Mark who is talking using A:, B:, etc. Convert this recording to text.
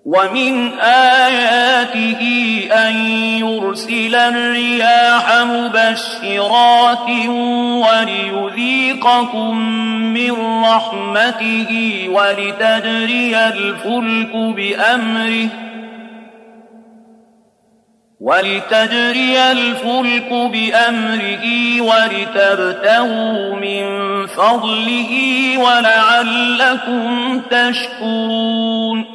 A: ومن آياته أن يرسل الرياح مبشرات وليذيقكم من رحمته ولتجري الفلك بأمره ولتبتغوا من فضله ولعلكم تشكرون